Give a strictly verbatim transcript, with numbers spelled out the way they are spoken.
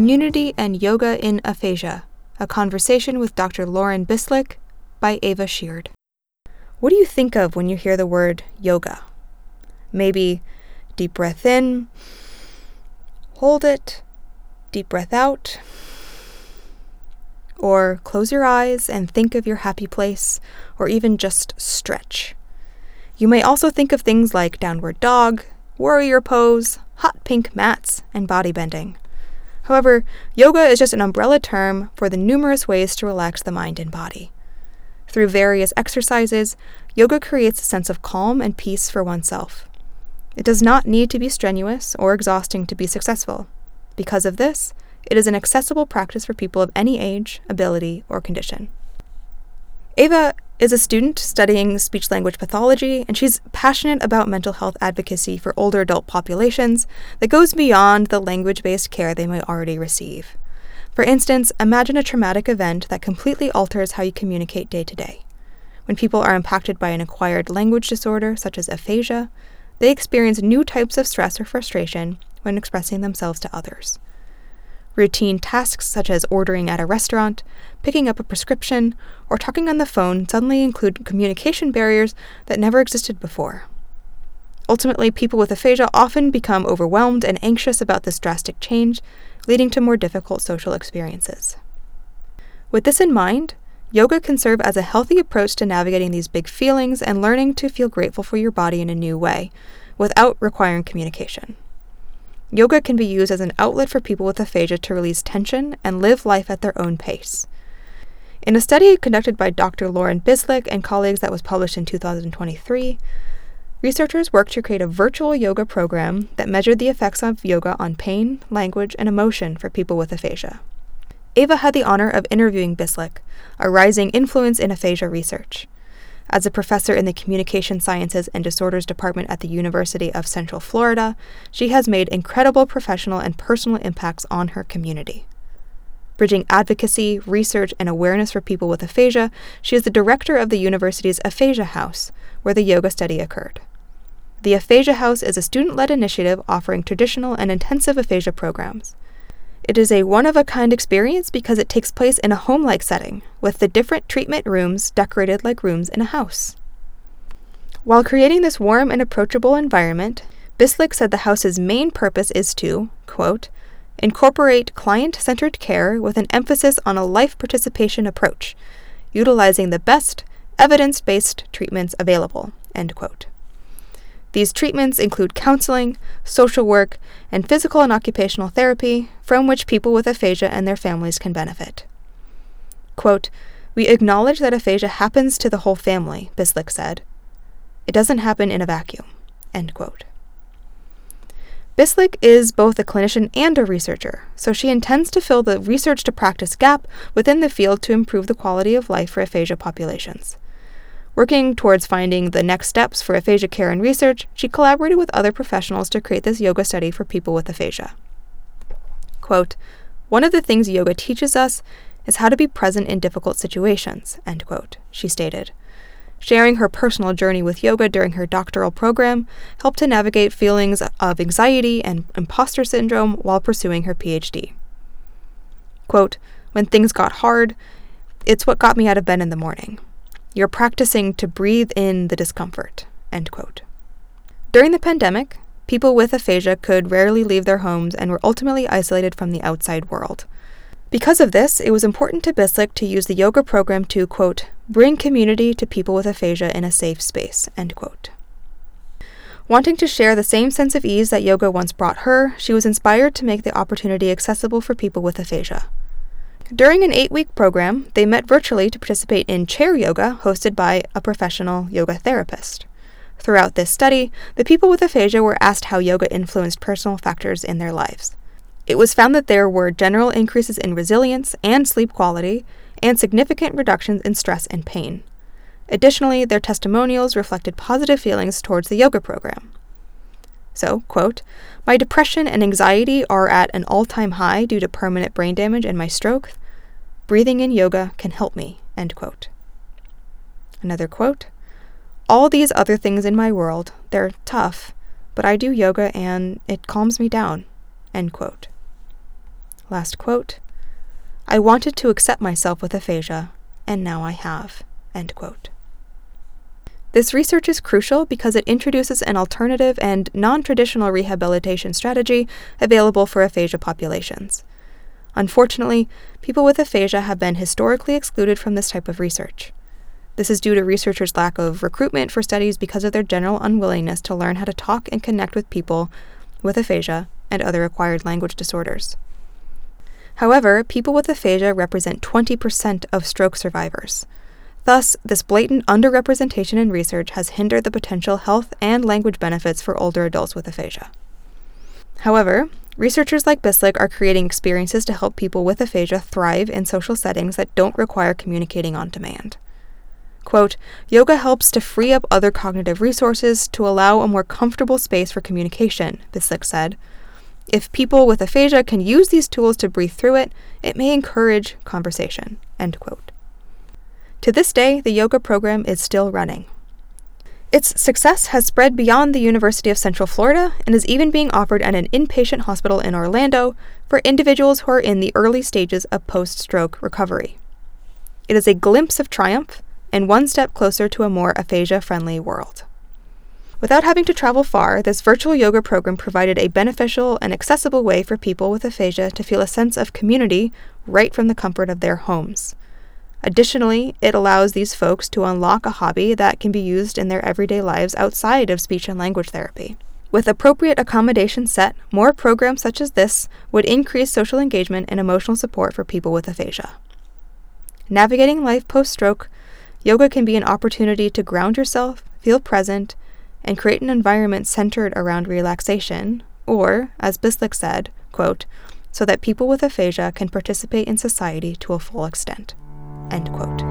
Community and Yoga in Aphasia, a conversation with Doctor Lauren Bislick by Ava Sheard. What do you think of when you hear the word yoga? Maybe deep breath in, hold it, deep breath out, or close your eyes and think of your happy place, or even just stretch. You may also think of things like downward dog, warrior pose, hot pink mats, and body bending. However, yoga is just an umbrella term for the numerous ways to relax the mind and body. Through various exercises, yoga creates a sense of calm and peace for oneself. It does not need to be strenuous or exhausting to be successful. Because of this, it is an accessible practice for people of any age, ability, or condition. Ava is a student studying speech-language pathology, and she's passionate about mental health advocacy for older adult populations that goes beyond the language-based care they might already receive. For instance, imagine a traumatic event that completely alters how you communicate day to day. When people are impacted by an acquired language disorder, such as aphasia, they experience new types of stress or frustration when expressing themselves to others. Routine tasks such as ordering at a restaurant, picking up a prescription, or talking on the phone suddenly include communication barriers that never existed before. Ultimately, people with aphasia often become overwhelmed and anxious about this drastic change, leading to more difficult social experiences. With this in mind, yoga can serve as a healthy approach to navigating these big feelings and learning to feel grateful for your body in a new way, without requiring communication. Yoga can be used as an outlet for people with aphasia to release tension and live life at their own pace. In a study conducted by Doctor Lauren Bislick and colleagues that was published in two thousand twenty-three, researchers worked to create a virtual yoga program that measured the effects of yoga on pain, language, and emotion for people with aphasia. Ava had the honor of interviewing Bislick, a rising influence in aphasia research. As a professor in the Communication Sciences and Disorders Department at the University of Central Florida, she has made incredible professional and personal impacts on her community. Bridging advocacy, research, and awareness for people with aphasia, she is the director of the university's Aphasia House, where the yoga study occurred. The Aphasia House is a student-led initiative offering traditional and intensive aphasia programs. It is a one-of-a-kind experience because it takes place in a home-like setting, with the different treatment rooms decorated like rooms in a house. While creating this warm and approachable environment, Bislick said the house's main purpose is to, quote, incorporate client-centered care with an emphasis on a life participation approach, utilizing the best evidence-based treatments available, end quote. These treatments include counseling, social work, and physical and occupational therapy, from which people with aphasia and their families can benefit. Quote, we acknowledge that aphasia happens to the whole family, Bislick said. It doesn't happen in a vacuum, end quote. Bislick is both a clinician and a researcher, so she intends to fill the research-to-practice gap within the field to improve the quality of life for aphasia populations. Working towards finding the next steps for aphasia care and research, she collaborated with other professionals to create this yoga study for people with aphasia. Quote, one of the things yoga teaches us is how to be present in difficult situations, end quote, she stated. Sharing her personal journey with yoga during her doctoral program helped to navigate feelings of anxiety and imposter syndrome while pursuing her P H D. Quote, when things got hard, it's what got me out of bed in the morning. You're practicing to breathe in the discomfort, end quote. During the pandemic, people with aphasia could rarely leave their homes and were ultimately isolated from the outside world. Because of this, it was important to Bislick to use the yoga program to, quote, bring community to people with aphasia in a safe space, end quote. Wanting to share the same sense of ease that yoga once brought her, she was inspired to make the opportunity accessible for people with aphasia. During an eight-week program, they met virtually to participate in chair yoga hosted by a professional yoga therapist. Throughout this study, the people with aphasia were asked how yoga influenced personal factors in their lives. It was found that there were general increases in resilience and sleep quality, and significant reductions in stress and pain. Additionally, their testimonials reflected positive feelings towards the yoga program. So, quote, my depression and anxiety are at an all-time high due to permanent brain damage and my stroke. Breathing in yoga can help me, end quote. Another quote, all these other things in my world, they're tough, but I do yoga and it calms me down, end quote. last quote. I wanted to accept myself with aphasia, and now I have, end quote. This research is crucial because it introduces an alternative and non-traditional rehabilitation strategy available for aphasia populations. Unfortunately, people with aphasia have been historically excluded from this type of research. This is due to researchers' lack of recruitment for studies because of their general unwillingness to learn how to talk and connect with people with aphasia and other acquired language disorders. However, people with aphasia represent twenty percent of stroke survivors. Thus, this blatant underrepresentation in research has hindered the potential health and language benefits for older adults with aphasia. However, researchers like Bislick are creating experiences to help people with aphasia thrive in social settings that don't require communicating on demand. Quote, yoga helps to free up other cognitive resources to allow a more comfortable space for communication, Bislick said. If people with aphasia can use these tools to breathe through it, it may encourage conversation, end quote. To this day, the yoga program is still running. Its success has spread beyond the University of Central Florida and is even being offered at an inpatient hospital in Orlando for individuals who are in the early stages of post-stroke recovery. It is a glimpse of triumph and one step closer to a more aphasia-friendly world. Without having to travel far, this virtual yoga program provided a beneficial and accessible way for people with aphasia to feel a sense of community right from the comfort of their homes. Additionally, it allows these folks to unlock a hobby that can be used in their everyday lives outside of speech and language therapy. With appropriate accommodations set, more programs such as this would increase social engagement and emotional support for people with aphasia. Navigating life post-stroke, yoga can be an opportunity to ground yourself, feel present, and create an environment centered around relaxation, or, as Bislick said, quote, so that people with aphasia can participate in society to a full extent. End quote.